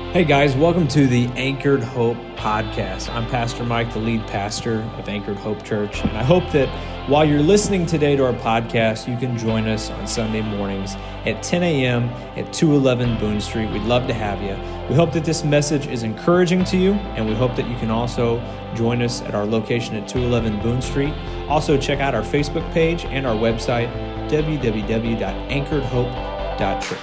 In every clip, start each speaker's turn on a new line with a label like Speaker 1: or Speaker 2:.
Speaker 1: Hey guys, welcome to the Anchored Hope podcast. I'm Pastor Mike, the lead pastor of Anchored Hope Church, and I hope that while you're listening today to our podcast, you can join us on Sunday mornings at 10 a.m. at 211 Boone Street. We'd love to have you. We hope that this message is encouraging to you, and we hope that you can also join us at our location at 211 Boone Street. Also, check out our Facebook page and our website, www.anchoredhope.church.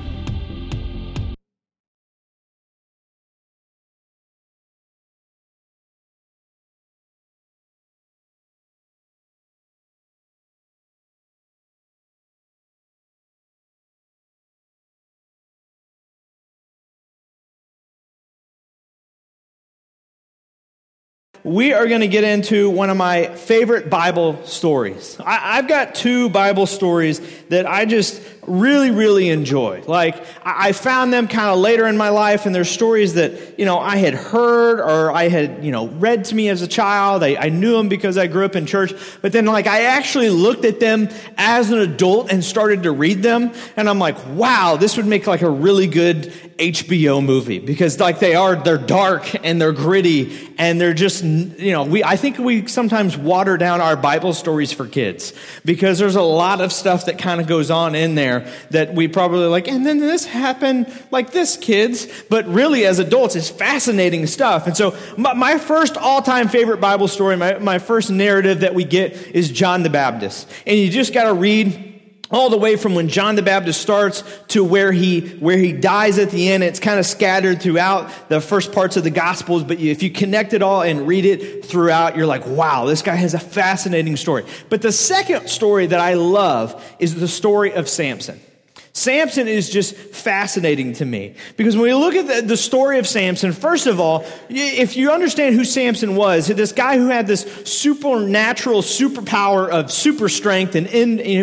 Speaker 1: We are going to get into one of my favorite Bible stories. I've got two Bible stories that I just really enjoy. Like, I found them kind of later in my life, and they're stories that, I had heard or I had, read to me as a child. I knew them because I grew up in church. But then, I actually looked at them as an adult and started to read them. And I'm like, wow, this would make, a really good HBO movie. Because, they're dark and they're gritty and they're just, I think we sometimes water down our Bible stories for kids because there's a lot of stuff that kind of goes on in there that we probably like, and then this happened like this, kids. But really, as adults, it's fascinating stuff. And so my first all-time favorite Bible story, my first narrative that we get is John the Baptist. And you just got to read all the way from when John the Baptist starts to where he dies at the end. It's kind of scattered throughout the first parts of the Gospels, but if you connect it all and read it throughout, you're like, wow, this guy has a fascinating story. But the second story that I love is the story of Samson. Samson is just fascinating to me because when we look at the story of Samson, first of all, if you understand who Samson was, this guy who had this supernatural superpower of super strength and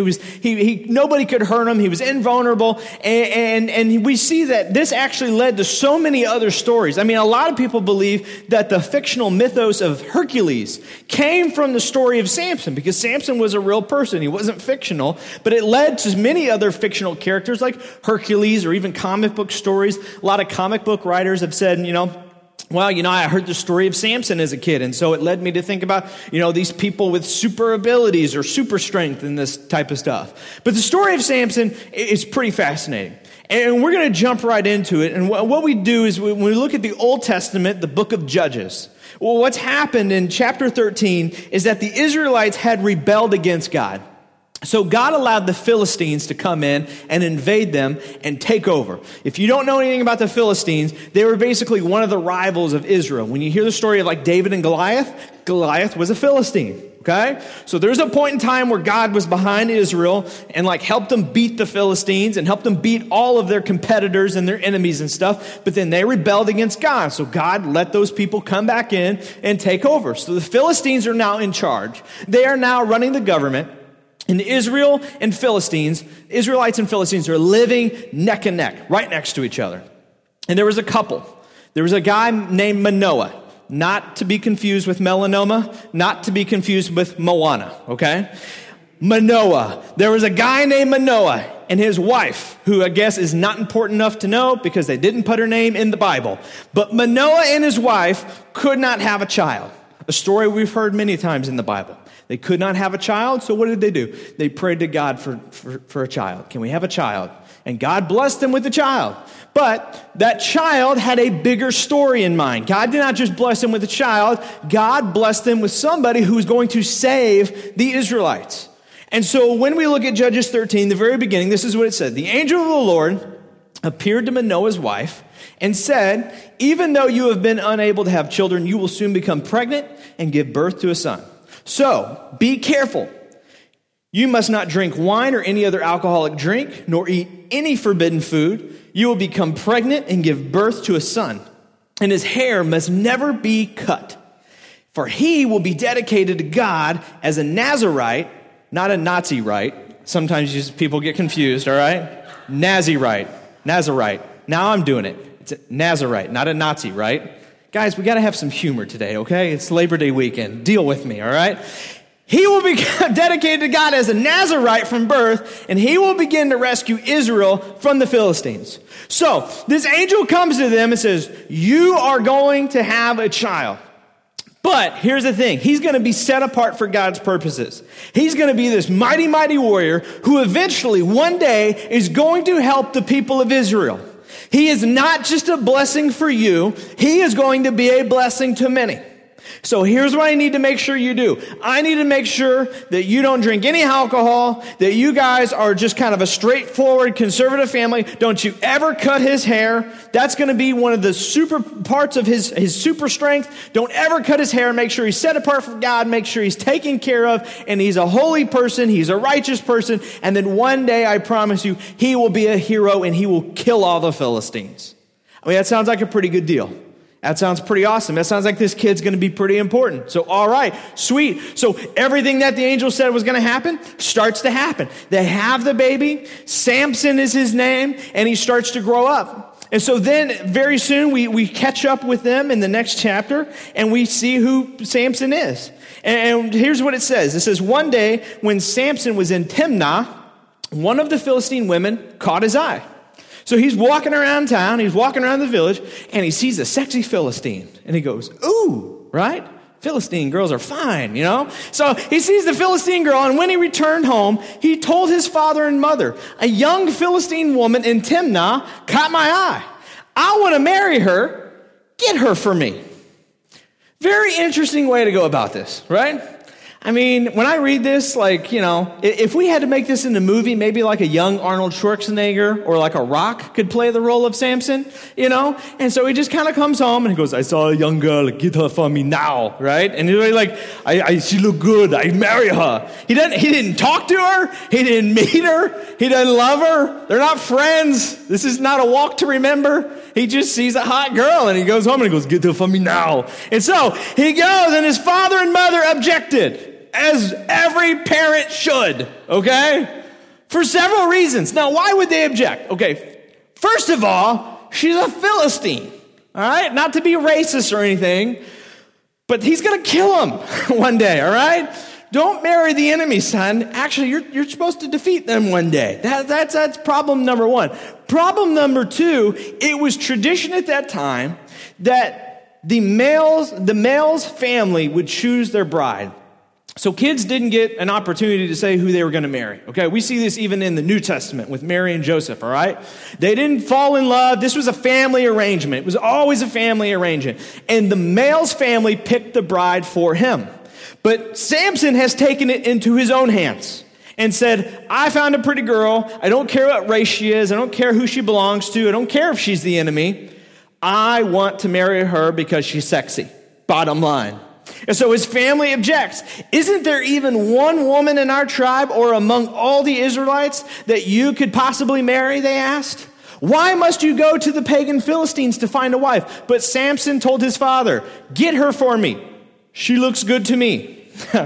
Speaker 1: nobody could hurt him. He was invulnerable. And we see that this actually led to so many other stories. I mean, a lot of people believe that the fictional mythos of Hercules came from the story of Samson because Samson was a real person. He wasn't fictional, but it led to many other fictional characters like Hercules or even comic book stories. A lot of comic book writers have said, I heard the story of Samson as a kid, and so it led me to think about, these people with super abilities or super strength and this type of stuff. But the story of Samson is pretty fascinating. And we're going to jump right into it. And what we do is when we look at the Old Testament, the book of Judges, well, what's happened in chapter 13 is that the Israelites had rebelled against God. So God allowed the Philistines to come in and invade them and take over. If you don't know anything about the Philistines, they were basically one of the rivals of Israel. When you hear the story of David and Goliath, Goliath was a Philistine. Okay? So there's a point in time where God was behind Israel and helped them beat the Philistines and helped them beat all of their competitors and their enemies and stuff. But then they rebelled against God. So God let those people come back in and take over. So the Philistines are now in charge. They are now running the government. And Israelites and Philistines are living neck and neck, right next to each other. And there was a couple. There was a guy named Manoah, not to be confused with melanoma, not to be confused with Moana, okay? Manoah. There was a guy named Manoah and his wife, who I guess is not important enough to know because they didn't put her name in the Bible. But Manoah and his wife could not have a child, a story we've heard many times in the Bible. They could not have a child, so what did they do? They prayed to God for a child. Can we have a child? And God blessed them with a child. But that child had a bigger story in mind. God did not just bless them with a child. God blessed them with somebody who was going to save the Israelites. And so when we look at Judges 13, the very beginning, this is what it said. The angel of the Lord appeared to Manoah's wife and said, even though you have been unable to have children, you will soon become pregnant and give birth to a son. So, be careful. You must not drink wine or any other alcoholic drink, nor eat any forbidden food. You will become pregnant and give birth to a son, and his hair must never be cut. For he will be dedicated to God as a Nazirite, not a Nazi rite. Sometimes people get confused, all right? Nazirite. Now I'm doing it. It's a Nazirite, not a Nazi, right? Guys, we got to have some humor today, okay? It's Labor Day weekend. Deal with me, all right? He will be dedicated to God as a Nazirite from birth, and he will begin to rescue Israel from the Philistines. So this angel comes to them and says, you are going to have a child. But here's the thing. He's going to be set apart for God's purposes. He's going to be this mighty, mighty warrior who eventually one day is going to help the people of Israel. He is not just a blessing for you. He is going to be a blessing to many. So here's what I need to make sure you do. I need to make sure that you don't drink any alcohol, that you guys are just kind of a straightforward conservative family. Don't you ever cut his hair. That's going to be one of the super parts of his super strength. Don't ever cut his hair. Make sure he's set apart from God. Make sure he's taken care of, and he's a holy person. He's a righteous person. And then one day, I promise you, he will be a hero and he will kill all the Philistines. I mean, that sounds like a pretty good deal. That sounds pretty awesome. That sounds like this kid's going to be pretty important. So, all right, sweet. So everything that the angel said was going to happen starts to happen. They have the baby. Samson is his name, and he starts to grow up. And so then very soon we catch up with them in the next chapter, and we see who Samson is. And here's what it says. It says, one day when Samson was in Timnah, one of the Philistine women caught his eye. So he's walking around town, he's walking around the village, and he sees a sexy Philistine. And he goes, ooh, right? Philistine girls are fine, you know? So he sees the Philistine girl, and when he returned home, he told his father and mother, a young Philistine woman in Timnah caught my eye. I want to marry her. Get her for me. Very interesting way to go about this, right? I mean, when I read this, like, you know, if we had to make this in a movie, maybe like a young Arnold Schwarzenegger or like a Rock could play the role of Samson, you know? And so he just kind of comes home and he goes, I saw a young girl, get her for me now, right? And he's like, she look good, I marry her. He didn't talk to her, he didn't meet her, he doesn't love her, they're not friends. This is not a walk to remember. He just sees a hot girl and he goes home and he goes, get her for me now. And so he goes, and his father and mother objected. As every parent should, okay? For several reasons. Now, why would they object? Okay, first of all, she's a Philistine, all right? Not to be racist or anything, but he's going to kill him one day, all right? Don't marry the enemy, son. Actually, you're supposed to defeat them one day. That's problem number one. Problem number two, it was tradition at that time that the male's family would choose their bride. So kids didn't get an opportunity to say who they were going to marry, okay? We see this even in the New Testament with Mary and Joseph, all right? They didn't fall in love. This was a family arrangement. It was always a family arrangement. And the male's family picked the bride for him. But Samson has taken it into his own hands and said, I found a pretty girl. I don't care what race she is. I don't care who she belongs to. I don't care if she's the enemy. I want to marry her because she's sexy. Bottom line. And so his family objects. Isn't there even one woman in our tribe or among all the Israelites that you could possibly marry, they asked. Why must you go to the pagan Philistines to find a wife? But Samson told his father, get her for me. She looks good to me.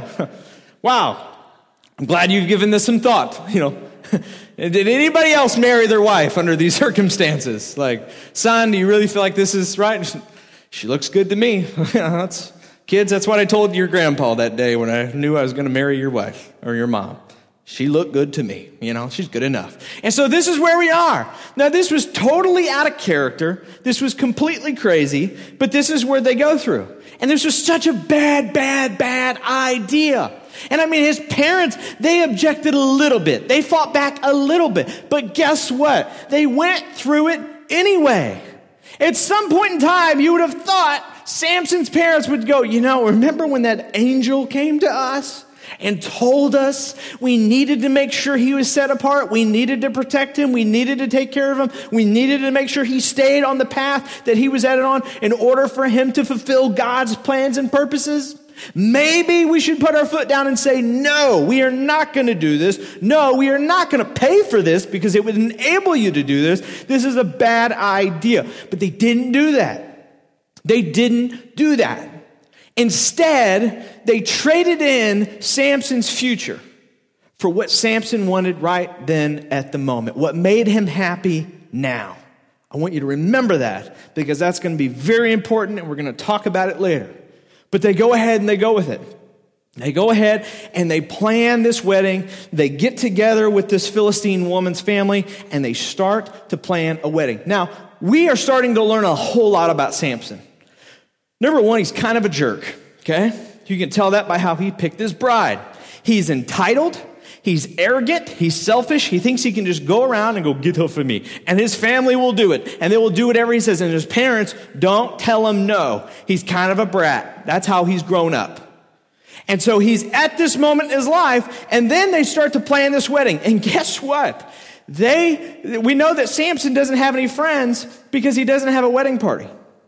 Speaker 1: Wow. I'm glad you've given this some thought. You know, did anybody else marry their wife under these circumstances? Like, son, do you really feel like this is right? She looks good to me. Kids, that's what I told your grandpa that day when I knew I was going to marry your wife or your mom. She looked good to me. You know, she's good enough. And so this is where we are. Now, this was totally out of character. This was completely crazy, but this is where they go through. And this was such a bad idea. And I mean, his parents, they objected a little bit. They fought back a little bit. But guess what? They went through it anyway. At some point in time, you would have thought Samson's parents would go, you know, remember when that angel came to us and told us we needed to make sure he was set apart? We needed to protect him. We needed to take care of him. We needed to make sure he stayed on the path that he was headed on in order for him to fulfill God's plans and purposes. Maybe we should put our foot down and say, no, we are not going to do this. No, we are not going to pay for this because it would enable you to do this. This is a bad idea. But they didn't do that. They didn't do that. Instead, they traded in Samson's future for what Samson wanted right then at the moment, what made him happy now. I want you to remember that because that's going to be very important and we're going to talk about it later. But they go ahead and they go with it. They go ahead and they plan this wedding. They get together with this Philistine woman's family and they start to plan a wedding. Now, we are starting to learn a whole lot about Samson. Number one, he's kind of a jerk, okay? You can tell that by how he picked his bride. He's entitled. He's arrogant, he's selfish, he thinks he can just go around and go, get off of me. And his family will do it, and they will do whatever he says. And his parents don't tell him no. He's kind of a brat. That's how he's grown up. And so he's at this moment in his life, and then they start to plan this wedding. And guess what? We know that Samson doesn't have any friends because he doesn't have a wedding party.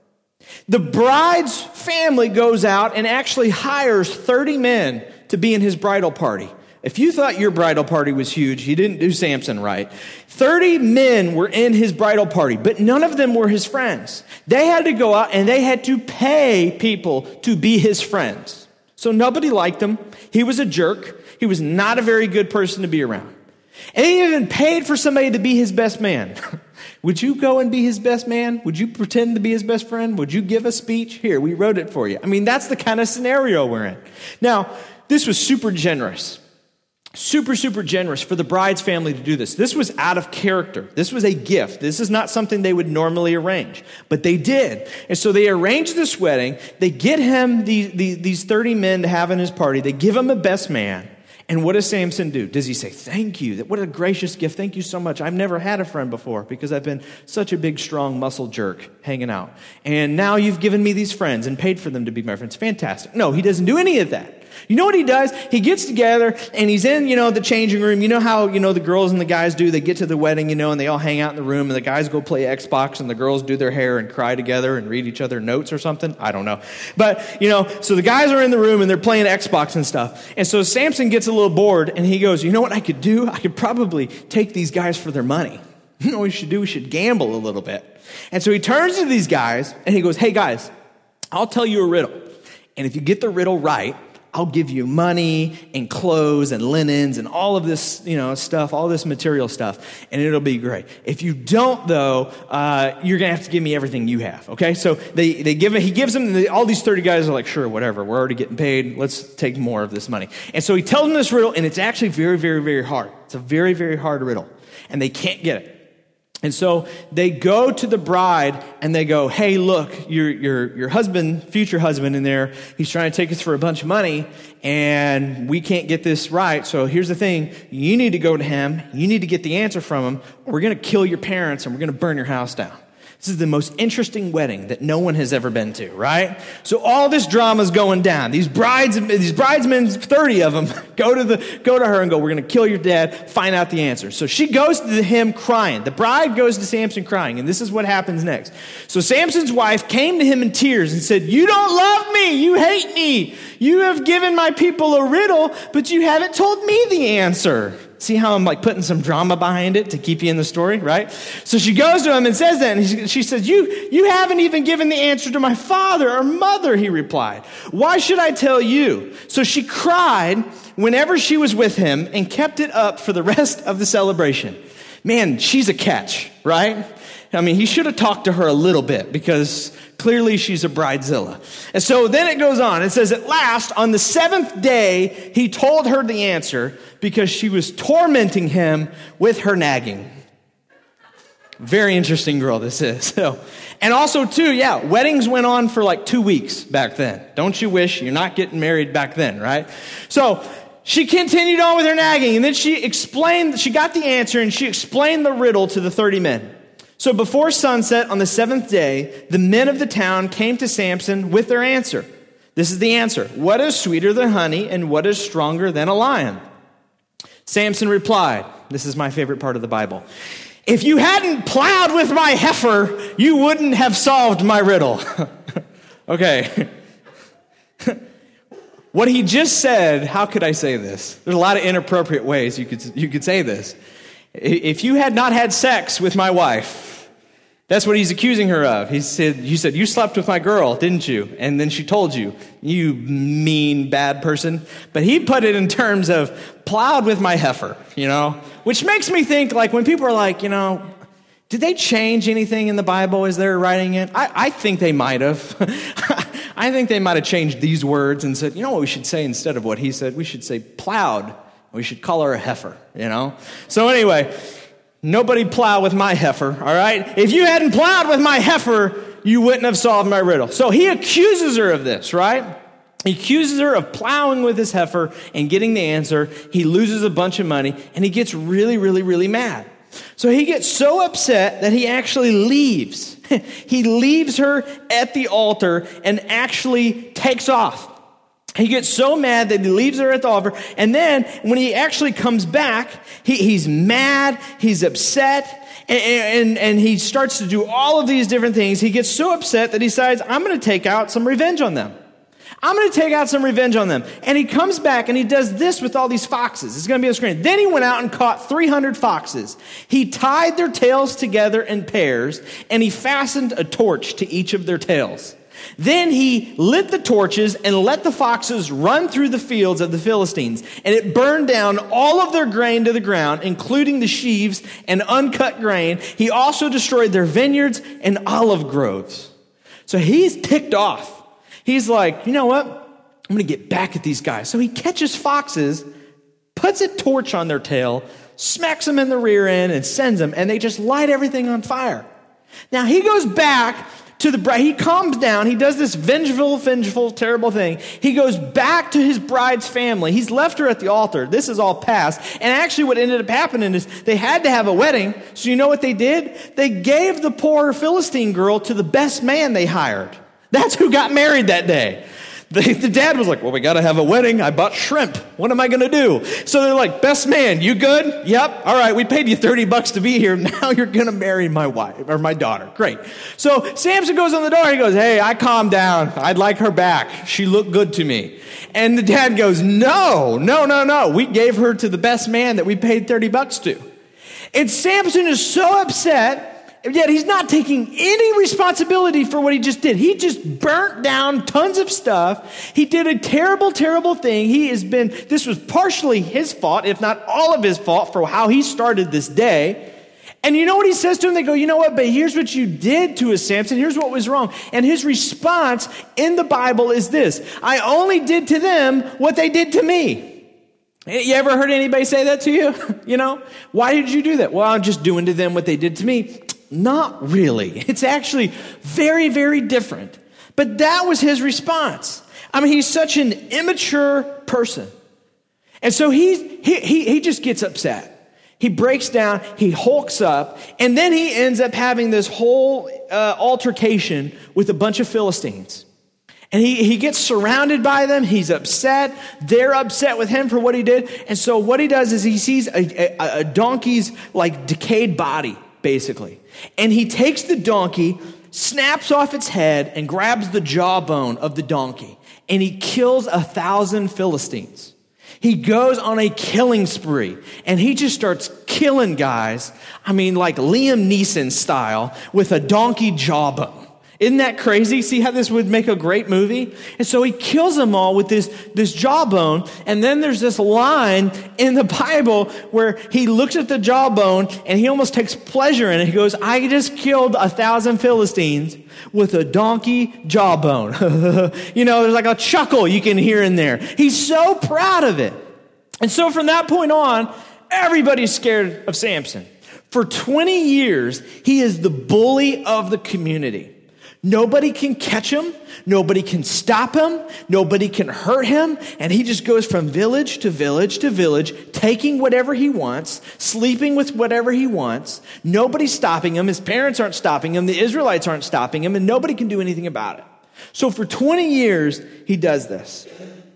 Speaker 1: The bride's family goes out and actually hires 30 men to be in his bridal party. If you thought your bridal party was huge, you didn't do Samson right. 30 men were in his bridal party, but none of them were his friends. They had to go out and they had to pay people to be his friends. So nobody liked him. He was a jerk. He was not a very good person to be around. And he even paid for somebody to be his best man. Would you go and be his best man? Would you pretend to be his best friend? Would you give a speech? Here, we wrote it for you. I mean, that's the kind of scenario we're in. Now, this was super generous. Super, super generous for the bride's family to do this. This was out of character. This was a gift. This is not something they would normally arrange, but they did. And so they arranged this wedding. They get him these 30 men to have in his party. They give him a best man. And what does Samson do? Does he say, thank you? What a gracious gift. Thank you so much. I've never had a friend before because I've been such a big, strong muscle jerk hanging out. And now you've given me these friends and paid for them to be my friends. Fantastic. No, he doesn't do any of that. You know what he does? He gets together and he's in, the changing room. You know how, the girls and the guys do? They get to the wedding, and they all hang out in the room and the guys go play Xbox and the girls do their hair and cry together and read each other notes or something. I don't know. But, so the guys are in the room and they're playing Xbox and stuff. And so Samson gets a little bored and he goes, you know what I could do? I could probably take these guys for their money. You know what we should do? We should gamble a little bit. And so he turns to these guys and he goes, hey guys, I'll tell you a riddle. And if you get the riddle right, I'll give you money and clothes and linens and all of this, stuff, all this material stuff, and it'll be great. If you don't, though, you're going to have to give me everything you have, okay? So he gives them, all these 30 guys are like, sure, whatever, we're already getting paid, let's take more of this money. And so he tells them this riddle, and it's actually very, very, very hard. It's a very, very hard riddle, and they can't get it. And so they go to the bride and they go, hey, look, your husband, future husband in there, he's trying to take us for a bunch of money and we can't get this right. So here's the thing. You need to go to him. You need to get the answer from him. We're going to kill your parents and we're going to burn your house down. This is the most interesting wedding that no one has ever been to, right? So all this drama is going down. These bridesmen, 30 of them, go to her and go, we're going to kill your dad, find out the answer. So she goes to him crying. The bride goes to Samson crying, and this is what happens next. So Samson's wife came to him in tears and said, you don't love me. You hate me. You have given my people a riddle, but you haven't told me the answer. See how I'm putting some drama behind it to keep you in the story, right? So she goes to him and says that, and she says, you haven't even given the answer to my father or mother, he replied. Why should I tell you? So she cried whenever she was with him and kept it up for the rest of the celebration. Man, she's a catch, right? I mean, he should have talked to her a little bit because clearly she's a bridezilla. And so then it goes on. It says, at last, on the 7th day, he told her the answer because she was tormenting him with her nagging. Very interesting girl this is. So, and also, too, weddings went on for 2 weeks back then. Don't you wish you're not getting married back then, right? So she continued on with her nagging, and then she got the answer, and she explained the riddle to the 30 men. So before sunset on the 7th day, the men of the town came to Samson with their answer. This is the answer. What is sweeter than honey and what is stronger than a lion? Samson replied, this is my favorite part of the Bible. If you hadn't plowed with my heifer, you wouldn't have solved my riddle. Okay. What he just said, how could I say this? There's a lot of inappropriate ways you could say this. If you had not had sex with my wife, that's what he's accusing her of. He said, you slept with my girl, didn't you? And then she told you, you mean, bad person. But he put it in terms of plowed with my heifer, which makes me think when people are like, did they change anything in the Bible as they're writing it? I think they might have. I think they might have changed these words and said, you know what we should say instead of what he said? We should say plowed. We should call her a heifer, So anyway, nobody plow with my heifer, all right? If you hadn't plowed with my heifer, you wouldn't have solved my riddle. So he accuses her of this, right? He accuses her of plowing with his heifer and getting the answer. He loses a bunch of money, and he gets really, really, really mad. So he gets so upset that he actually leaves. He leaves her at the altar and actually takes off. He gets so mad that he leaves her at the altar. And then when he actually comes back, he's mad, he's upset, and he starts to do all of these different things. He gets so upset that he decides, I'm going to take out some revenge on them. And he comes back and he does this with all these foxes. It's going to be on the screen. Then he went out and caught 300 foxes. He tied their tails together in pairs, and he fastened a torch to each of their tails. Then he lit the torches and let the foxes run through the fields of the Philistines, and it burned down all of their grain to the ground, including the sheaves and uncut grain. He also destroyed their vineyards and olive groves. So he's ticked off. He's like, you know what? I'm going to get back at these guys. So he catches foxes, puts a torch on their tail, smacks them in the rear end, and sends them, and they just light everything on fire. Now he goes back to the bride. He calms down. He does this vengeful, terrible thing. He goes back to his bride's family. He's left her at the altar. This is all past. And actually what ended up happening is they had to have a wedding. So you know what they did? They gave the poor Philistine girl to the best man they hired. That's who got married that day. The dad was like, well, we got to have a wedding. I bought shrimp. What am I going to do? So they're like, best man, you good? Yep. All right, we paid you $30 to be here. Now you're going to marry my wife or my daughter. Great. So Samson goes on the door. He goes, hey, I calmed down. I'd like her back. She looked good to me. And the dad goes, no. We gave her to the best man that we paid $30 to. And Samson is so upset. Yet he's not taking any responsibility for what he just did. He just burnt down tons of stuff. He did a terrible thing. This was partially his fault, if not all of his fault, for how he started this day. And you know what he says to him? They go, you know what? But here's what you did to us, Samson. Here's what was wrong. And his response in the Bible is this: I only did to them what they did to me. You ever heard anybody say that to you? Why did you do that? Well, I'm just doing to them what they did to me. Not really. It's actually very, very different. But that was his response. I mean, he's such an immature person. And so he just gets upset. He breaks down, he hulks up, and then he ends up having this whole altercation with a bunch of Philistines. And he gets surrounded by them. He's upset. They're upset with him for what he did. And so what he does is he sees a donkey's decayed body, basically. And he takes the donkey, snaps off its head, and grabs the jawbone of the donkey. And he kills 1,000 Philistines. He goes on a killing spree. And he just starts killing guys, like Liam Neeson style, with a donkey jawbone. Isn't that crazy? See how this would make a great movie? And so he kills them all with this jawbone. And then there's this line in the Bible where he looks at the jawbone and he almost takes pleasure in it. He goes, I just killed 1,000 Philistines with a donkey jawbone. There's like a chuckle you can hear in there. He's so proud of it. And so from that point on, everybody's scared of Samson. For 20 years, he is the bully of the community. Nobody can catch him. Nobody can stop him. Nobody can hurt him. And he just goes from village to village to village, taking whatever he wants, sleeping with whatever he wants. Nobody's stopping him. His parents aren't stopping him. The Israelites aren't stopping him. And nobody can do anything about it. So for 20 years, he does this.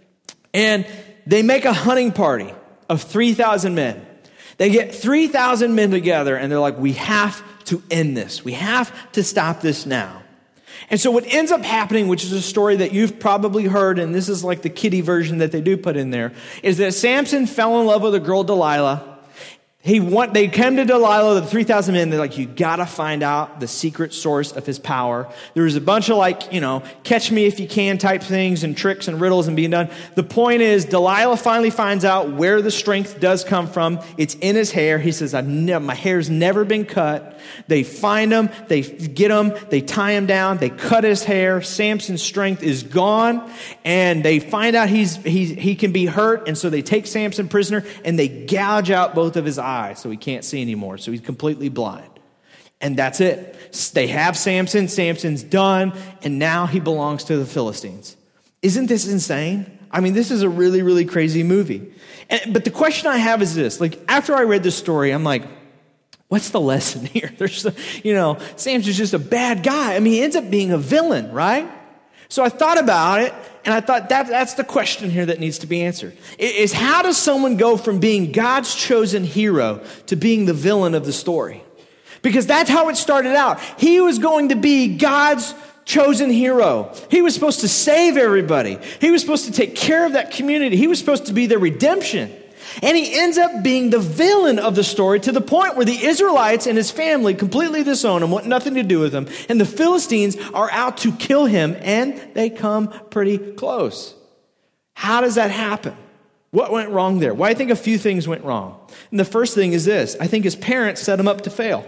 Speaker 1: And they make a hunting party of 3,000 men. They get 3,000 men together and they're like, we have to end this. We have to stop this now. And so what ends up happening, which is a story that you've probably heard, and this is like the kiddie version that they do put in there, is that Samson fell in love with a girl, Delilah, They came to Delilah, the 3,000 men. They're like, you got to find out the secret source of his power. There was a bunch of catch me if you can type things and tricks and riddles and being done. The point is, Delilah finally finds out where the strength does come from. It's in his hair. He says, my hair's never been cut. They find him. They get him. They tie him down. They cut his hair. Samson's strength is gone. And they find out he can be hurt. And so they take Samson prisoner and they gouge out both of his eyes. So he can't see anymore. So he's completely blind. And that's it. They have Samson. Samson's done. And now he belongs to the Philistines. Isn't this insane? I mean, this is a really, really crazy movie. But the question I have is this. After I read this story, I'm like, what's the lesson here? Samson's just a bad guy. I mean, he ends up being a villain, right? So I thought about it, and I thought that's the question here that needs to be answered. Is how does someone go from being God's chosen hero to being the villain of the story? Because that's how it started out. He was going to be God's chosen hero. He was supposed to save everybody. He was supposed to take care of that community. He was supposed to be their redemption. And he ends up being the villain of the story to the point where the Israelites and his family completely disown him, want nothing to do with him. And the Philistines are out to kill him, and they come pretty close. How does that happen? What went wrong there? Well, I think a few things went wrong. And the first thing is this. I think his parents set him up to fail.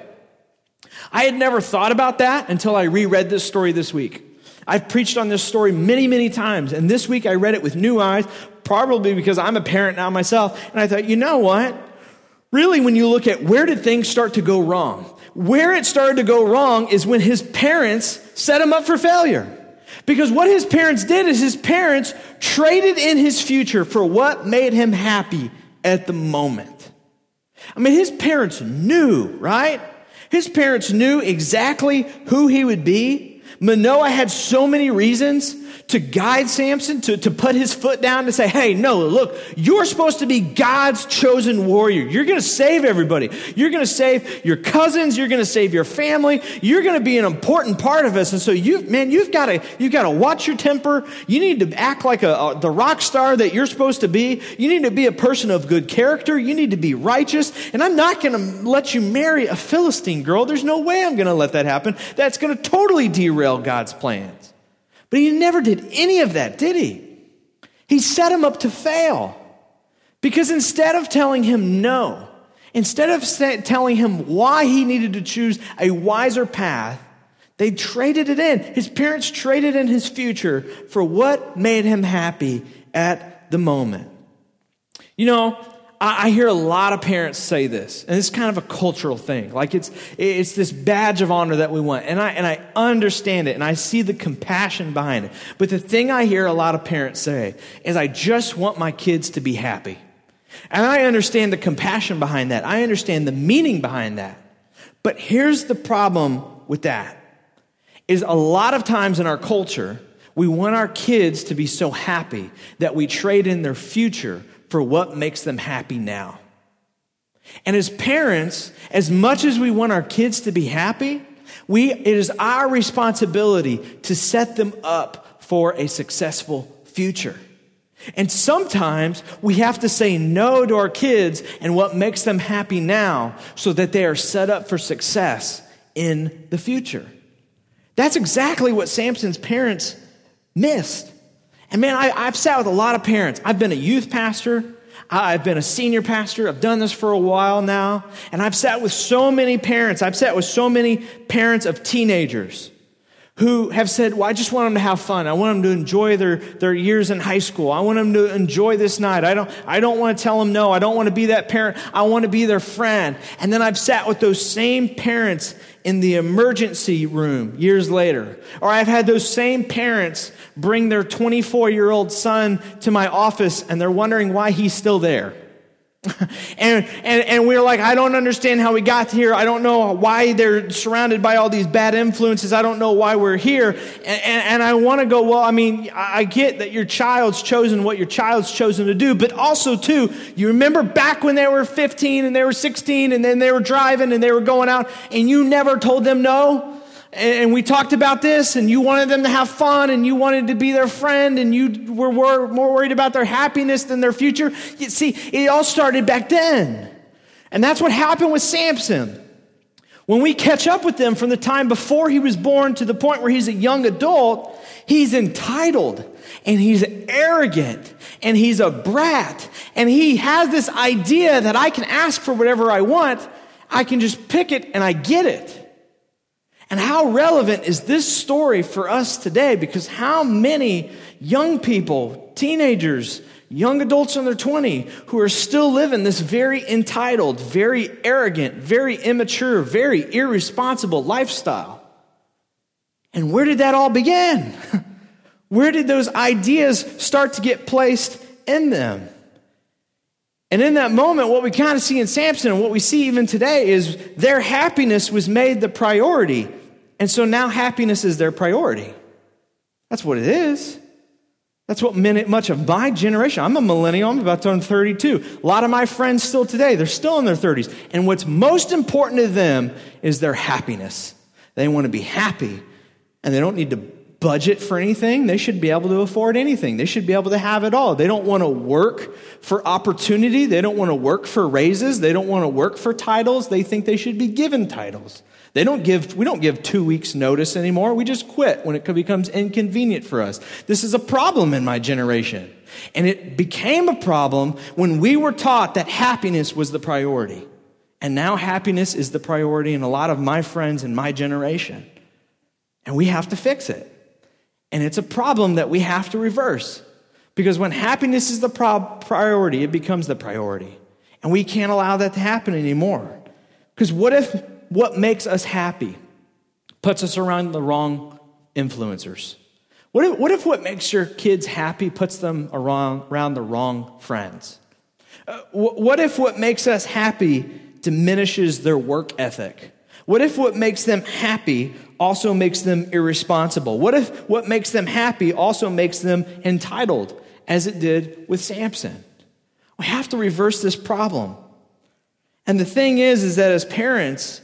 Speaker 1: I had never thought about that until I reread this story this week. I've preached on this story many, many times. And this week I read it with new eyes, probably because I'm a parent now myself. And I thought, you know what? Really, when you look at where did things start to go wrong? Where it started to go wrong is when his parents set him up for failure. Because what his parents did is his parents traded in his future for what made him happy at the moment. I mean, his parents knew, right? His parents knew exactly who he would be. Manoah had so many reasons to guide Samson, to put his foot down, to say, hey, no, look, you're supposed to be God's chosen warrior. You're going to save everybody. You're going to save your cousins. You're going to save your family. You're going to be an important part of us. And so you've got to watch your temper. You need to act like the rock star that you're supposed to be. You need to be a person of good character. You need to be righteous. And I'm not going to let you marry a Philistine girl. There's no way I'm going to let that happen. That's going to totally derail God's plans. But he never did any of that, did he? He set him up to fail. Because instead of telling him no, instead of telling him why he needed to choose a wiser path, they traded it in. His parents traded in his future for what made him happy at the moment. You know, I hear a lot of parents say this, and it's kind of a cultural thing. Like it's this badge of honor that we want, and I understand it, and I see the compassion behind it. But the thing I hear a lot of parents say is, I just want my kids to be happy. And I understand the compassion behind that. I understand the meaning behind that. But here's the problem with that, is a lot of times in our culture, we want our kids to be so happy that we trade in their future for what makes them happy now. And as parents, as much as we want our kids to be happy, it is our responsibility to set them up for a successful future. And sometimes we have to say no to our kids and what makes them happy now so that they are set up for success in the future. That's exactly what Samson's parents missed. And man, I've sat with a lot of parents. I've been a youth pastor. I've been a senior pastor. I've done this for a while now. And I've sat with so many parents. I've sat with so many parents of teenagers who have said, well, I just want them to have fun. I want them to enjoy their years in high school. I want them to enjoy this night. I don't want to tell them no. I don't want to be that parent. I want to be their friend. And then I've sat with those same parents in the emergency room years later. Or I've had those same parents bring their 24-year-old son to my office, and they're wondering why he's still there. And we're like, I don't understand how we got here. I don't know why they're surrounded by all these bad influences. I don't know why we're here. And I want to go, well, I mean, I get that your child's chosen what your child's chosen to do, but also too, you remember back when they were 15 and they were 16 and then they were driving and they were going out and you never told them no? And we talked about this, and you wanted them to have fun, and you wanted to be their friend, and you were more worried about their happiness than their future. You see, it all started back then. And that's what happened with Samson. When we catch up with him from the time before he was born to the point where he's a young adult, he's entitled and he's arrogant and he's a brat. And he has this idea that I can ask for whatever I want. I can just pick it and I get it. And how relevant is this story for us today? Because how many young people, teenagers, young adults in their 20s who are still living this very entitled, very arrogant, very immature, very irresponsible lifestyle. And where did that all begin? Where did those ideas start to get placed in them? And in that moment, what we kind of see in Samson and what we see even today is their happiness was made the priority. And so now happiness is their priority. That's what it is. That's what much of my generation, I'm a millennial, I'm about to turn 32. A lot of my friends still today, they're still in their 30s. And what's most important to them is their happiness. They want to be happy, and they don't need to budget for anything. They should be able to afford anything. They should be able to have it all. They don't want to work for opportunity. They don't want to work for raises. They don't want to work for titles. They think they should be given titles. We don't give 2 weeks notice anymore. We just quit when it becomes inconvenient for us. This is a problem in my generation. And it became a problem when we were taught that happiness was the priority. And now happiness is the priority in a lot of my friends in my generation. And we have to fix it. And it's a problem that we have to reverse. Because when happiness is the priority, it becomes the priority. And we can't allow that to happen anymore. Because what if what makes us happy puts us around the wrong influencers? What if what makes your kids happy puts them around the wrong friends? What if what makes us happy diminishes their work ethic? What if what makes them happy also makes them irresponsible? What if what makes them happy also makes them entitled, as it did with Samson? We have to reverse this problem. And the thing is that as parents,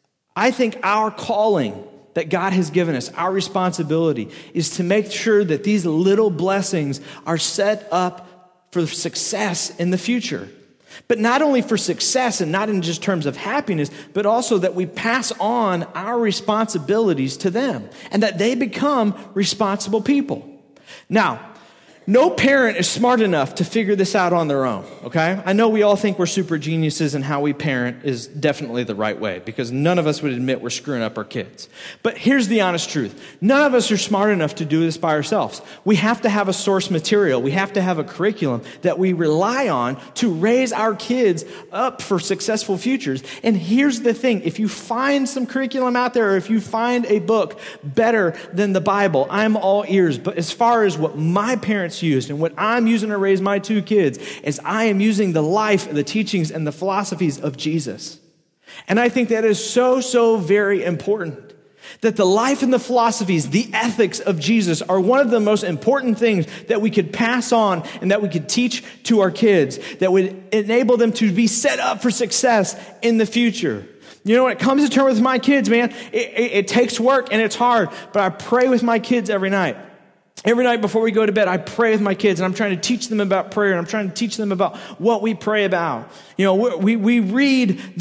Speaker 1: I think our calling that God has given us, our responsibility, is to make sure that these little blessings are set up for success in the future. But not only for success and not in just terms of happiness, but also that we pass on our responsibilities to them and that they become responsible people. Now, no parent is smart enough to figure this out on their own, okay? I know we all think we're super geniuses and how we parent is definitely the right way because none of us would admit we're screwing up our kids. But here's the honest truth. None of us are smart enough to do this by ourselves. We have to have a source material. We have to have a curriculum that we rely on to raise our kids up for successful futures. And here's the thing. If you find some curriculum out there or if you find a book better than the Bible, I'm all ears. But as far as what my parents used and what I'm using to raise my 2 kids is I am using the life, the teachings, and the philosophies of Jesus. And I think that is so very important. That the life and the philosophies, the ethics of Jesus are one of the most important things that we could pass on and that we could teach to our kids that would enable them to be set up for success in the future. You know, when it comes to term with my kids, man, it takes work and it's hard, but I pray with my kids every night. Every night before we go to bed, I pray with my kids, and I'm trying to teach them about prayer, and I'm trying to teach them about what we pray about. You know, we read the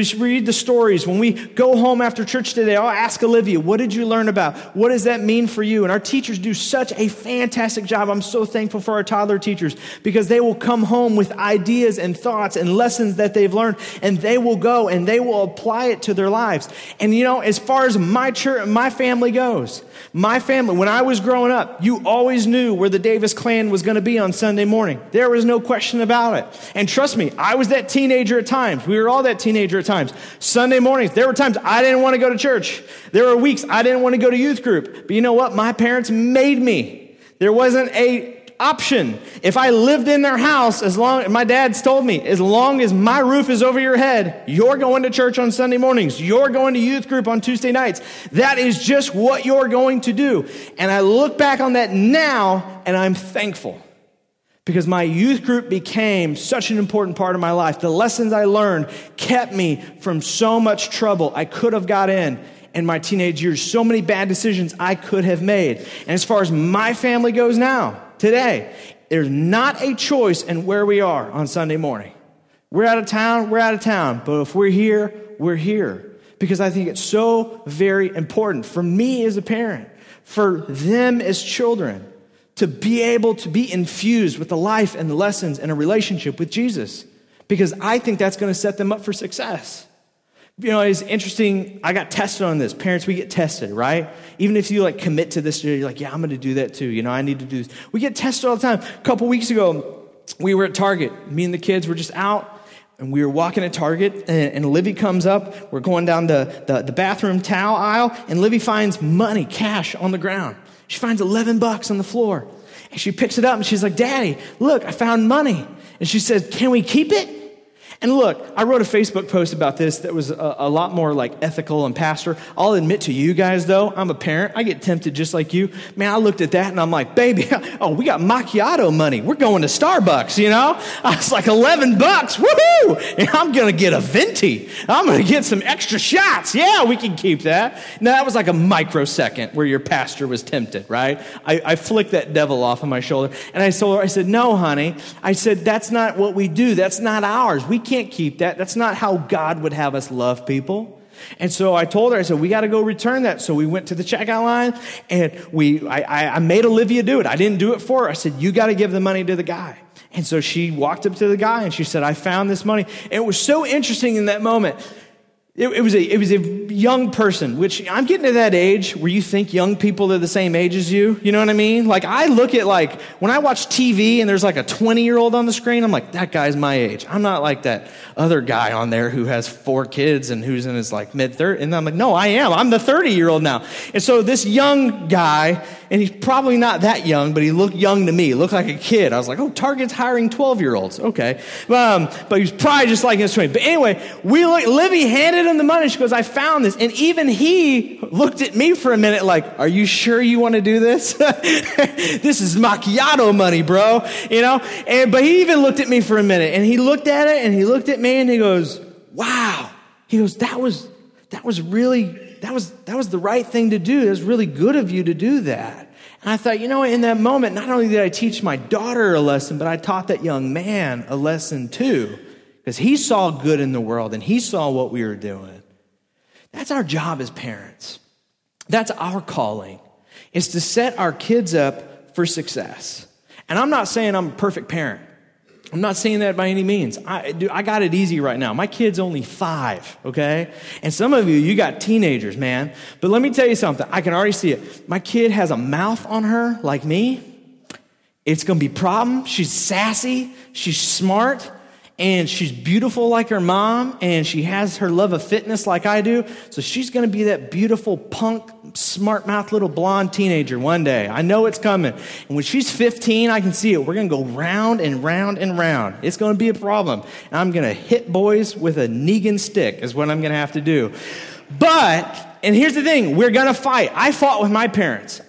Speaker 1: stories. When we go home after church today, I'll ask Olivia, what did you learn about? What does that mean for you? And our teachers do such a fantastic job. I'm so thankful for our toddler teachers because they will come home with ideas and thoughts and lessons that they've learned, and they will go and they will apply it to their lives. And you know, as far as my church, my family goes, when I was growing up, you always knew where the Davis clan was going to be on Sunday morning. There was no question about it. And trust me, I was that teenager at times. We were all that teenager at times. Sunday mornings, there were times I didn't want to go to church. There were weeks I didn't want to go to youth group. But you know what? My parents made me. There wasn't a option. If I lived in their house, my dad's told me, as long as my roof is over your head, you're going to church on Sunday mornings. You're going to youth group on Tuesday nights. That is just what you're going to do. And I look back on that now, and I'm thankful because my youth group became such an important part of my life. The lessons I learned kept me from so much trouble I could have got in my teenage years. So many bad decisions I could have made. And as far as my family goes now, today, there's not a choice in where we are on Sunday morning. We're out of town. But if we're here, we're here. Because I think it's so very important for me as a parent, for them as children, to be able to be infused with the life and the lessons and a relationship with Jesus. Because I think that's going to set them up for success. You know, it's interesting. I got tested on this. Parents, we get tested, right? Even if you commit to this, you're like, yeah, I'm going to do that too. You know, I need to do this. We get tested all the time. A couple weeks ago, we were at Target. Me and the kids were just out, and we were walking at Target, and Livy comes up. We're going down the bathroom towel aisle, and Livy finds money, cash on the ground. She finds $11 on the floor. And she picks it up, and she's like, Daddy, look, I found money. And she said, can we keep it? And look, I wrote a Facebook post about this that was a lot more ethical and pastor. I'll admit to you guys, though, I'm a parent. I get tempted just like you. Man, I looked at that and I'm like, baby, we got macchiato money. We're going to Starbucks, you know? I was like, $11, woohoo! And I'm going to get a venti. I'm going to get some extra shots. Yeah, we can keep that. Now, that was like a microsecond where your pastor was tempted, right? I flicked that devil off of my shoulder. And I told her, I said, no, honey. I said, that's not what we do. That's not ours. We can't keep that. That's not how God would have us love people. And so I told her, I said, we got to go return that. So we went to the checkout line, and I made Olivia do it. I didn't do it for her. I said, you got to give the money to the guy. And so she walked up to the guy and she said, I found this money. And it was so interesting in that moment. It was a young person, which I'm getting to that age where you think young people are the same age as you. You know what I mean? I look at when I watch TV and there's a 20-year-old on the screen, I'm like, that guy's my age. I'm not like that other guy on there who has 4 kids and who's in his mid-30s. And I'm like, no, I am. I'm the 30-year-old now. And so this young guy, and he's probably not that young, but he looked young to me. He looked like a kid. I was like, oh, Target's hiring 12-year-olds. Okay. But he was probably just like his 20. But anyway, Livy handed him the money. She goes, I found this. And even he looked at me for a minute like, are you sure you want to do this? This is macchiato money, bro. You know? But he even looked at me for a minute. And he looked at it, and he looked at me, and he goes, wow. He goes, that was the right thing to do. It was really good of you to do that. And I thought, in that moment, not only did I teach my daughter a lesson, but I taught that young man a lesson too. Because he saw good in the world, and he saw what we were doing. That's our job as parents. That's our calling, is to set our kids up for success. And I'm not saying I'm a perfect parent. I'm not saying that by any means. I got it easy right now. My kid's only 5, okay? And some of you got teenagers, man. But let me tell you something. I can already see it. My kid has a mouth on her like me. It's going to be a problem. She's sassy. She's smart. And she's beautiful like her mom, and she has her love of fitness like I do. So she's going to be that beautiful punk, smart-mouthed little blonde teenager one day. I know it's coming. And when she's 15, I can see it. We're going to go round and round and round. It's going to be a problem. And I'm going to hit boys with a Negan stick is what I'm going to have to do. And here's the thing. We're going to fight. I fought with my parents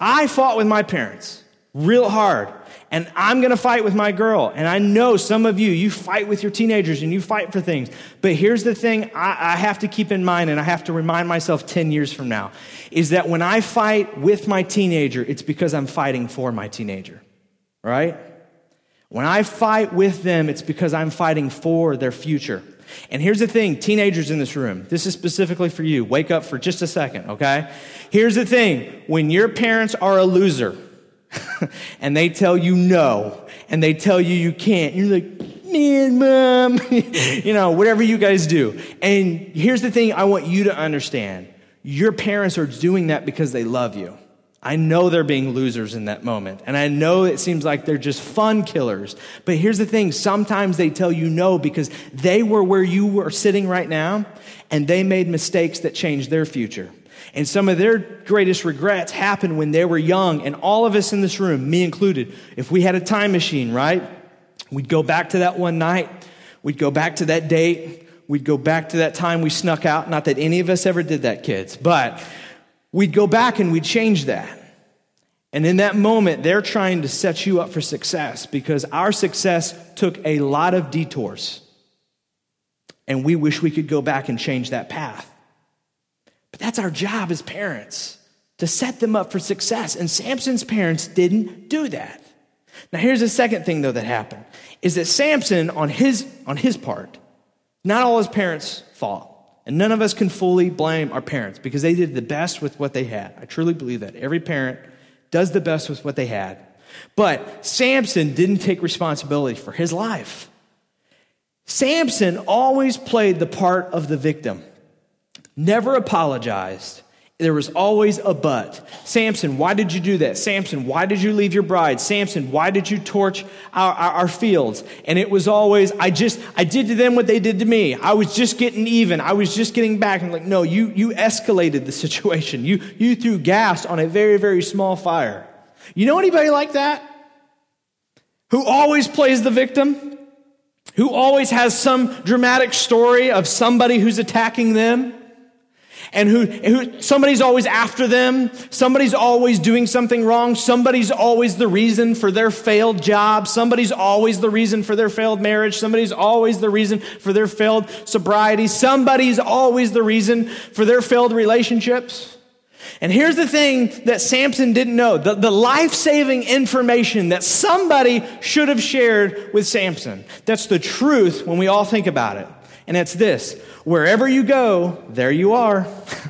Speaker 1: real hard. And I'm going to fight with my girl. And I know some of you fight with your teenagers and you fight for things. But here's the thing I have to keep in mind, and I have to remind myself 10 years from now, is that when I fight with my teenager, it's because I'm fighting for my teenager, right? When I fight with them, it's because I'm fighting for their future. And here's the thing, teenagers in this room, this is specifically for you. Wake up for just a second, okay? Here's the thing, when your parents are a loser, and they tell you no, and they tell you can't, you're like, man, mom, whatever you guys do. And here's the thing I want you to understand. Your parents are doing that because they love you. I know they're being losers in that moment. And I know it seems like they're just fun killers. But here's the thing. Sometimes they tell you no because they were where you are sitting right now, and they made mistakes that changed their future. And some of their greatest regrets happened when they were young. And all of us in this room, me included, if we had a time machine, right? We'd go back to that one night. We'd go back to that date. We'd go back to that time we snuck out. Not that any of us ever did that, kids. But we'd go back and we'd change that. And in that moment, they're trying to set you up for success because our success took a lot of detours. And we wish we could go back and change that path. But that's our job as parents, to set them up for success. And Samson's parents didn't do that. Now here's the second thing, though, that happened, is that Samson, on his part, Not all his parents' fault. And none of us can fully blame our parents because they did the best with what they had. I truly believe that. Every parent does the best with what they had. But Samson didn't take responsibility for his life. Samson always played the part of the victim. Never apologized. There was always a but. Samson, why did you do that? Samson, why did you leave your bride? Samson, why did you torch our fields? And it was always, I did to them what they did to me. I was just getting even. I was just getting back. And like, no, you escalated the situation. You threw gas on a very, very small fire. You know anybody like that? Who always plays the victim? Who always has some dramatic story of somebody who's attacking them? And who somebody's always after them. Somebody's always doing something wrong. Somebody's always the reason for their failed job. Somebody's always the reason for their failed marriage. Somebody's always the reason for their failed sobriety. Somebody's always the reason for their failed relationships. And here's the thing that Samson didn't know. The life-saving information that somebody should have shared with Samson. That's the truth when we all think about it. And it's this: wherever you go, there you are.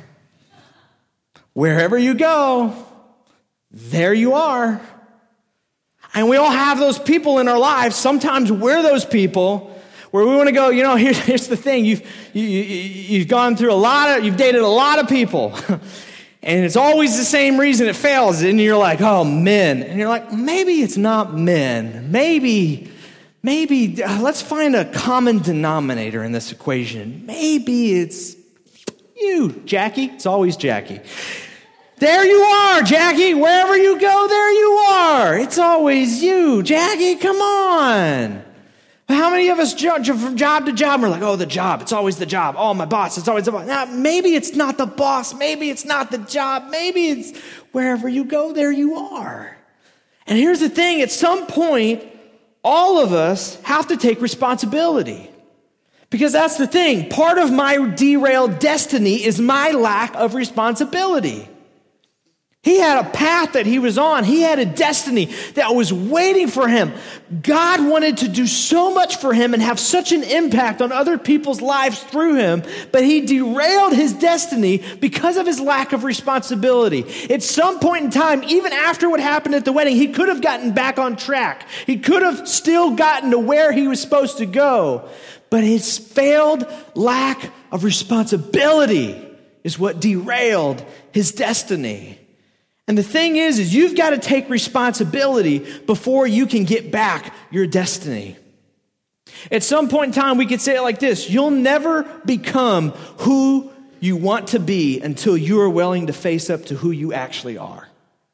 Speaker 1: Wherever you go, there you are. And we all have those people in our lives. Sometimes we're those people where we want to go, here's the thing. You've gone through you've dated a lot of people. And it's always the same reason it fails. And you're like, oh, men. And you're like, maybe it's not men. Maybe let's find a common denominator in this equation. Maybe it's you, Jackie. It's always Jackie. There you are, Jackie. Wherever you go, there you are. It's always you, Jackie. Come on. How many of us judge from job to job? We're like, oh, the job. It's always the job. Oh, my boss. It's always the boss. Now, maybe it's not the boss. Maybe it's not the job. Maybe it's wherever you go, there you are. And here's the thing. At some point, all of us have to take responsibility. Because that's the thing. Part of my derailed destiny is my lack of responsibility. He had a path that he was on. He had a destiny that was waiting for him. God wanted to do so much for him and have such an impact on other people's lives through him, but he derailed his destiny because of his lack of responsibility. At some point in time, even after what happened at the wedding, he could have gotten back on track. He could have still gotten to where he was supposed to go, but his failed lack of responsibility is what derailed his destiny. And the thing is you've got to take responsibility before you can get back your destiny. At some point in time, we could say it like this: you'll never become who you want to be until you are willing to face up to who you actually are.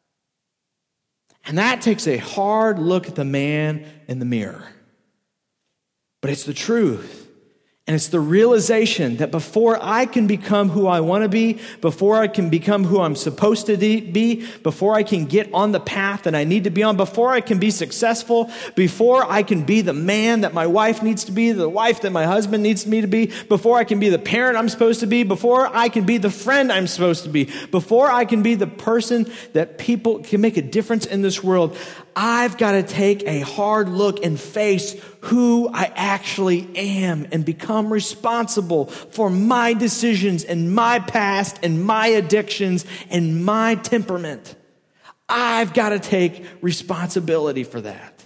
Speaker 1: And that takes a hard look at the man in the mirror. But it's the truth. And it's the realization that before I can become who I want to be, before I can become who I'm supposed to be, before I can get on the path that I need to be on, before I can be successful, before I can be the man that my wife needs to be, the wife that my husband needs me to be, before I can be the parent I'm supposed to be, before I can be the friend I'm supposed to be, before I can be the person that people can make a difference in this world, I've got to take a hard look and face who I actually am and become responsible for my decisions and my past and my addictions and my temperament. I've got to take responsibility for that.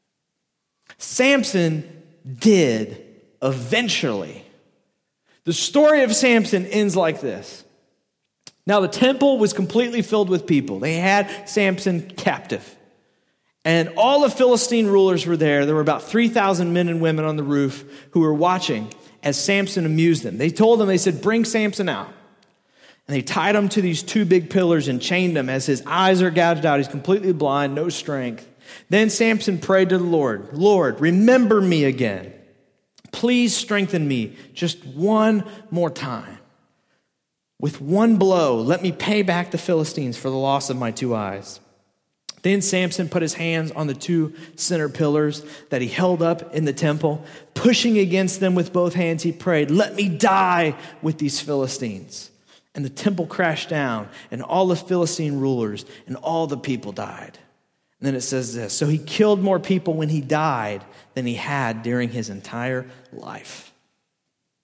Speaker 1: Samson did eventually. The story of Samson ends like this. Now, the temple was completely filled with people. They had Samson captive. And all the Philistine rulers were there. There were about 3,000 men and women on the roof who were watching as Samson amused them. They told him, they said, bring Samson out. And they tied him to these two big pillars and chained him as his eyes are gouged out. He's completely blind, no strength. Then Samson prayed to the Lord, Lord, remember me again. Please strengthen me just one more time. With one blow, let me pay back the Philistines for the loss of my two eyes. Then Samson put his hands on the two center pillars that he held up in the temple. Pushing against them with both hands, he prayed, let me die with these Philistines. And the temple crashed down, and all the Philistine rulers and all the people died. And then it says this, so he killed more people when he died than he had during his entire life.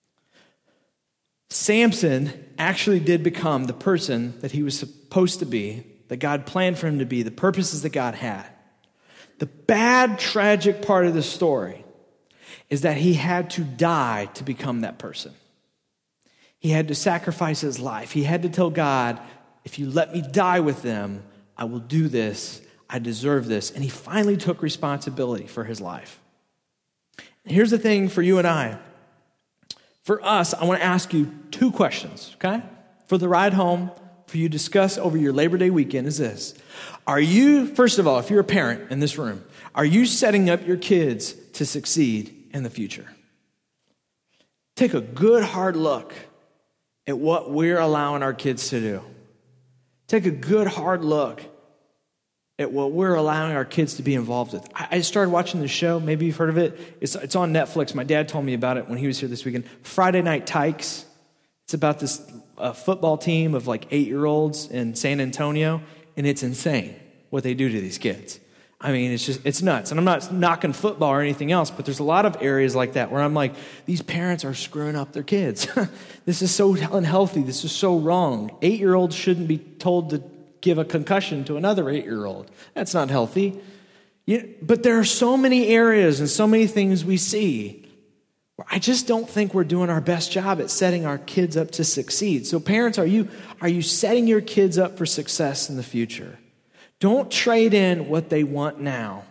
Speaker 1: Samson actually did become the person that he was supposed to be, that God planned for him to be, the purposes that God had. The bad, tragic part of the story is that he had to die to become that person. He had to sacrifice his life. He had to tell God, if you let me die with them, I will do this. I deserve this. And he finally took responsibility for his life. And here's the thing for you and I. For us, I want to ask you two questions, okay? For the ride home, for you to discuss over your Labor Day weekend is this. Are you, first of all, if you're a parent in this room, are you setting up your kids to succeed in the future? Take a good hard look at what we're allowing our kids to do. Take a good hard look at what we're allowing our kids to be involved with. I started watching the show. Maybe you've heard of it. It's on Netflix. My dad told me about it when he was here this weekend. Friday Night Tykes. It's about this football team of like 8-year-olds in San Antonio, and it's insane what they do to these kids. I mean, it's nuts. And I'm not knocking football or anything else, but there's a lot of areas like that where I'm like, these parents are screwing up their kids. This is so unhealthy. This is so wrong. 8-year-olds shouldn't be told to give a concussion to another 8-year-old. That's not healthy. But there are so many areas and so many things we see where I just don't think we're doing our best job at setting our kids up to succeed. So parents, are you setting your kids up for success in the future? Don't trade in what they want now.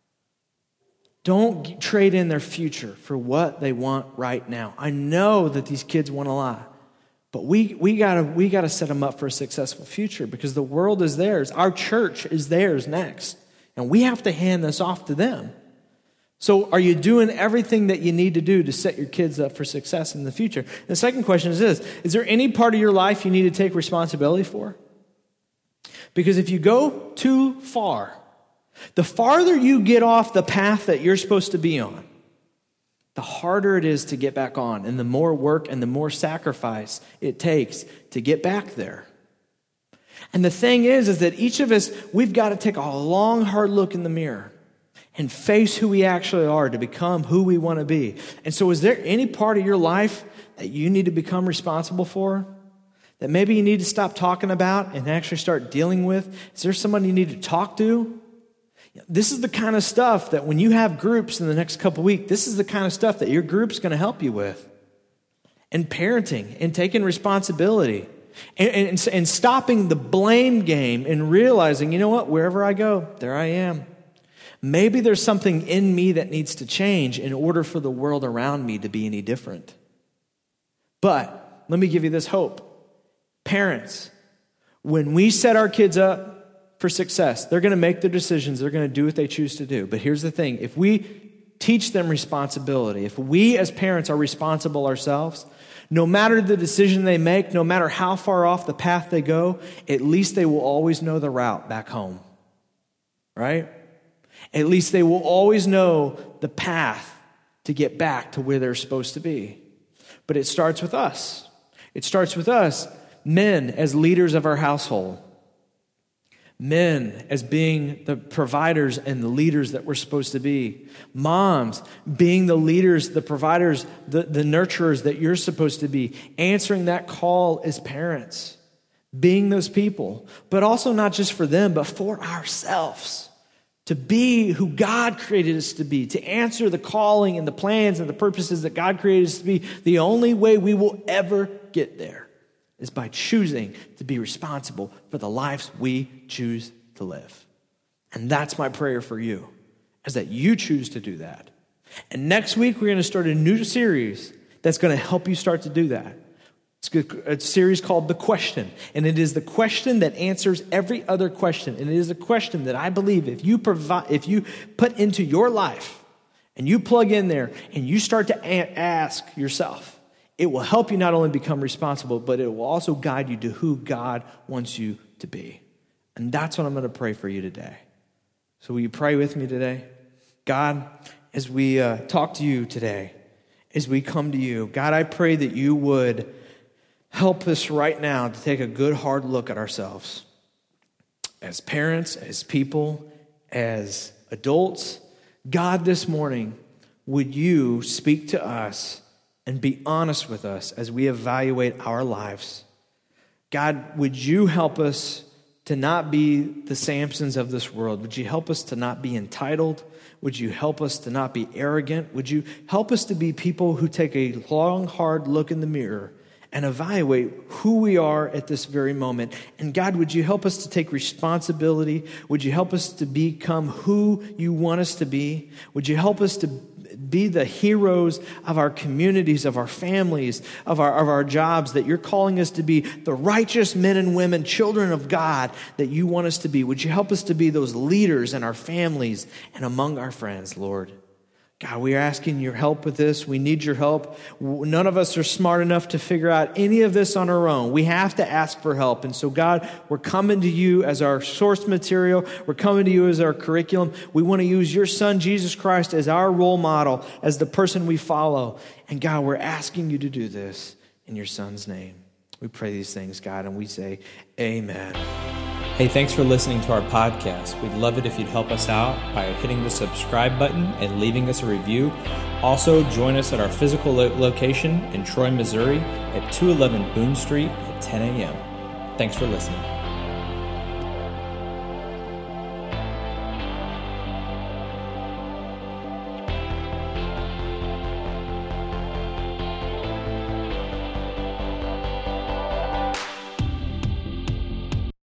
Speaker 1: Don't trade in their future for what they want right now. I know that these kids want a lot, but we gotta set them up for a successful future because the world is theirs. Our church is theirs next, and we have to hand this off to them. So are you doing everything that you need to do to set your kids up for success in the future? The second question is this: is there any part of your life you need to take responsibility for? Because if you go too far, the farther you get off the path that you're supposed to be on, the harder it is to get back on, and the more work and the more sacrifice it takes to get back there. And the thing is that each of us, we've got to take a long, hard look in the mirror and face who we actually are to become who we want to be. And so is there any part of your life that you need to become responsible for? That maybe you need to stop talking about and actually start dealing with? Is there someone you need to talk to? This is the kind of stuff that when you have groups in the next couple of weeks, this is the kind of stuff that your group's going to help you with. And parenting and taking responsibility and stopping the blame game and realizing, you know what, wherever I go, there I am. Maybe there's something in me that needs to change in order for the world around me to be any different. But let me give you this hope. Parents, when we set our kids up for success, they're going to make their decisions. They're going to do what they choose to do. But here's the thing. If we teach them responsibility, if we as parents are responsible ourselves, no matter the decision they make, no matter how far off the path they go, at least they will always know the route back home. Right? At least they will always know the path to get back to where they're supposed to be. But it starts with us. It starts with us, men as leaders of our household. Men as being the providers and the leaders that we're supposed to be. Moms being the leaders, the providers, the nurturers that you're supposed to be. Answering that call as parents. Being those people. But also not just for them, but for ourselves. To be who God created us to be. To answer the calling and the plans and the purposes that God created us to be. The only way we will ever get there is by choosing to be responsible for the lives we choose to live. And that's my prayer for you, is that you choose to do that. And next week, we're going to start a new series that's going to help you start to do that. It's a series called The Question, and it is the question that answers every other question. And it is a question that I believe if you put into your life and you plug in there and you start to ask yourself, it will help you not only become responsible, but it will also guide you to who God wants you to be. And that's what I'm going to pray for you today. So will you pray with me today? God, as we talk to you today, as we come to you, God, I pray that you would help us right now to take a good hard look at ourselves. As parents, as people, as adults, God, this morning, would you speak to us and be honest with us as we evaluate our lives. God, would you help us to not be the Samsons of this world? Would you help us to not be entitled? Would you help us to not be arrogant? Would you help us to be people who take a long, hard look in the mirror and evaluate who we are at this very moment? And God, would you help us to take responsibility? Would you help us to become who you want us to be? Would you help us to be the heroes of our communities, of our families, of our jobs, that you're calling us to be the righteous men and women, children of God, that you want us to be? Would you help us to be those leaders in our families and among our friends, Lord? God, we are asking your help with this. We need your help. None of us are smart enough to figure out any of this on our own. We have to ask for help. And so, God, we're coming to you as our source material. We're coming to you as our curriculum. We want to use your Son, Jesus Christ, as our role model, as the person we follow. And God, we're asking you to do this in your Son's name. We pray these things, God, and we say, amen.
Speaker 2: Hey, thanks for listening to our podcast. We'd love it if you'd help us out by hitting the subscribe button and leaving us a review. Also, join us at our physical location in Troy, Missouri at 211 Boone Street at 10 a.m. Thanks for listening.